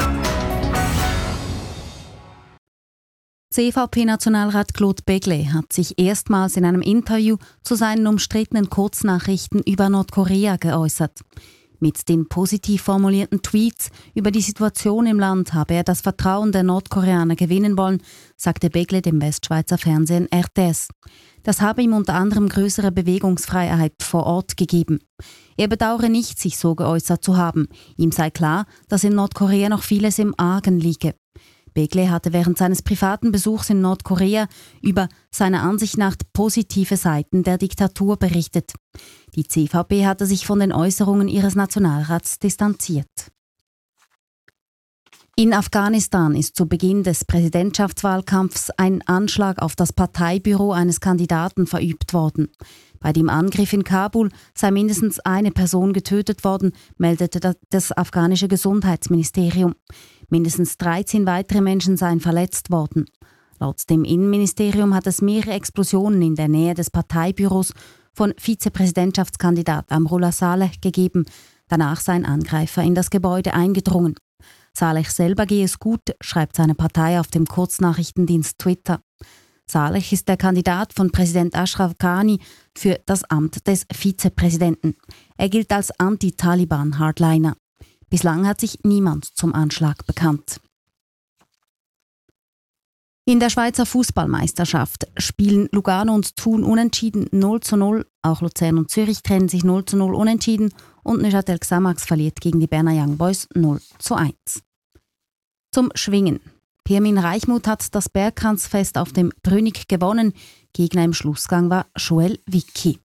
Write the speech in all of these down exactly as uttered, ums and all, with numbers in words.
C V P-Nationalrat Claude Béglé hat sich erstmals in einem Interview zu seinen umstrittenen Kurznachrichten über Nordkorea geäußert. Mit den positiv formulierten Tweets über die Situation im Land habe er das Vertrauen der Nordkoreaner gewinnen wollen, sagte Béglé dem Westschweizer Fernsehen R T S. Das habe ihm unter anderem größere Bewegungsfreiheit vor Ort gegeben. Er bedauere nicht, sich so geäußert zu haben. Ihm sei klar, dass in Nordkorea noch vieles im Argen liege. Béglé hatte während seines privaten Besuchs in Nordkorea über seiner Ansicht nach positive Seiten der Diktatur berichtet. Die C V P hatte sich von den Äußerungen ihres Nationalrats distanziert. In Afghanistan ist zu Beginn des Präsidentschaftswahlkampfs ein Anschlag auf das Parteibüro eines Kandidaten verübt worden. Bei dem Angriff in Kabul sei mindestens eine Person getötet worden, meldete das afghanische Gesundheitsministerium. Mindestens dreizehn weitere Menschen seien verletzt worden. Laut dem Innenministerium hat es mehrere Explosionen in der Nähe des Parteibüros von Vizepräsidentschaftskandidat Amrullah Saleh gegeben. Danach sei ein Angreifer in das Gebäude eingedrungen. Saleh selber gehe es gut, schreibt seine Partei auf dem Kurznachrichtendienst Twitter. Saleh ist der Kandidat von Präsident Ashraf Ghani für das Amt des Vizepräsidenten. Er gilt als Anti-Taliban-Hardliner. Bislang hat sich niemand zum Anschlag bekannt. In der Schweizer Fußballmeisterschaft spielen Lugano und Thun unentschieden null zu null. Auch Luzern und Zürich trennen sich null zu null unentschieden und Neuchâtel Xamax verliert gegen die Berner Young Boys null zu eins. Zum Schwingen. Pirmin Reichmuth hat das Bergkranzfest auf dem Brünig gewonnen. Gegner im Schlussgang war Joel Wicki.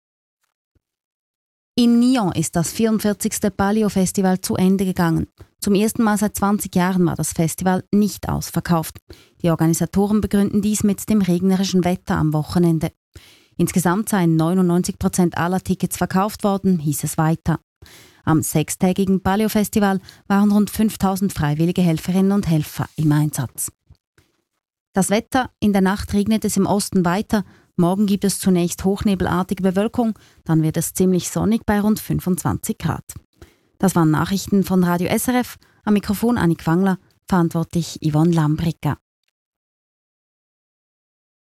In Nyon ist das vierundvierzigste Palio-Festival zu Ende gegangen. Zum ersten Mal seit zwanzig Jahren war das Festival nicht ausverkauft. Die Organisatoren begründen dies mit dem regnerischen Wetter am Wochenende. Insgesamt seien neunundneunzig Prozent aller Tickets verkauft worden, hieß es weiter. Am sechstägigen Palio-Festival waren rund fünftausend freiwillige Helferinnen und Helfer im Einsatz. Das Wetter: In der Nacht regnet es im Osten weiter. Morgen gibt es zunächst hochnebelartige Bewölkung, dann wird es ziemlich sonnig bei rund fünfundzwanzig Grad. Das waren Nachrichten von Radio S R F. Am Mikrofon Annik Wangler, verantwortlich Yvonne Lambricker.